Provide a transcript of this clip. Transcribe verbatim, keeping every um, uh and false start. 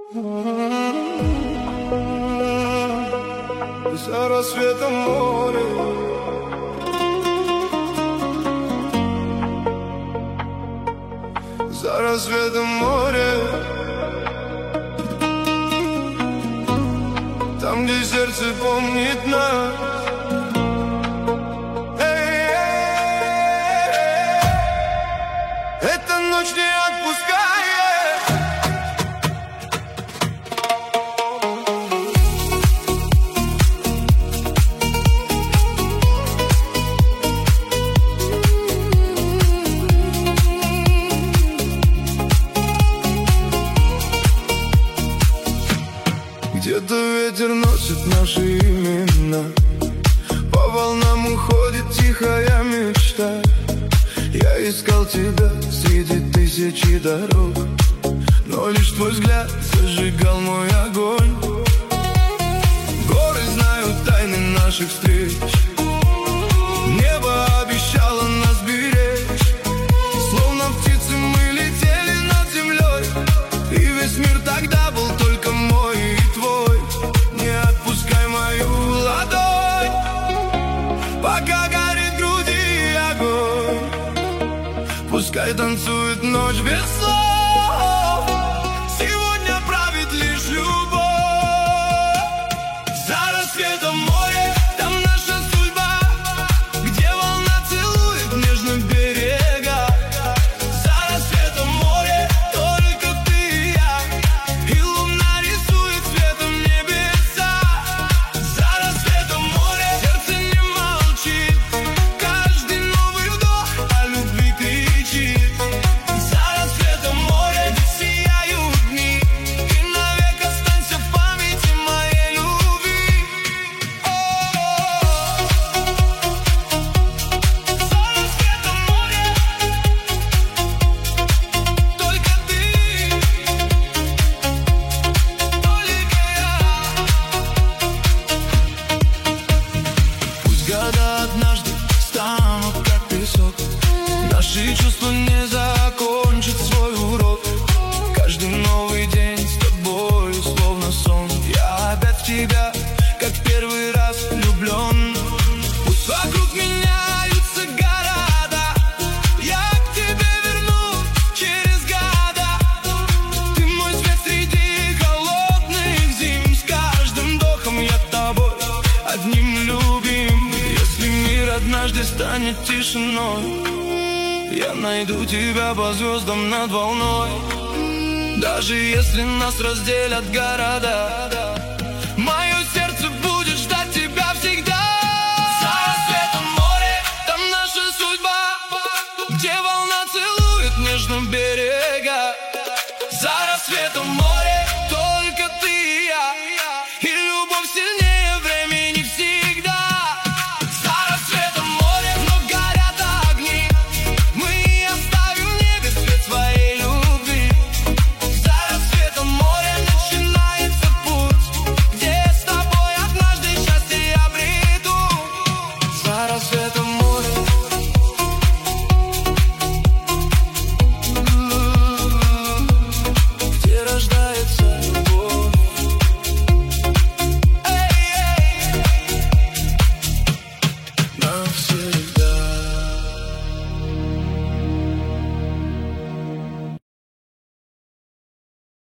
За рассветом море, за рассветом море, там, где сердце помнит нас. Эта ночь не отпускает. Где-то ветер носит наши имена, по волнам уходит тихая мечта. Я искал тебя среди тысячи дорог, но лишь твой взгляд зажигал мой огонь. Горы знают тайны наших встреч, небо обещало нас беречь. Словно птицы мы летели над землей, и весь мир тогда был только мой и твой. Не отпускай мою ладонь, пока горит в груди огонь. Пускай танцует ночь без слов, сегодня правит лишь любовь. За рассветом море, там наша судьба, где волна целует нежно берега. За рассветом море, только ты и я, и луна рисует светом небеса. За рассветом море, сердце не молчит, каждый новый вдох о любви кричит. За рассветом море, где сияют дни, и навек останься в памяти моей любви. За рассветом море, только ты, только я. Пусть года однажды станут как песок, наши чувства не закончат свой урок. Каждый новый день с тобой словно сон. Я опять в тебя, как первый раз влюблен. Пусть вокруг меняются города, я к тебе вернусь через года. Ты мой свет среди холодных зим, с каждым вдохом я тобой одним любим. Если мир однажды станет тишиной, я найду тебя по звездам над волной. Даже если нас разделят города, мое сердце будет ждать тебя всегда. За рассветом море, там наша судьба, где волна целует нежно берега. За рассветом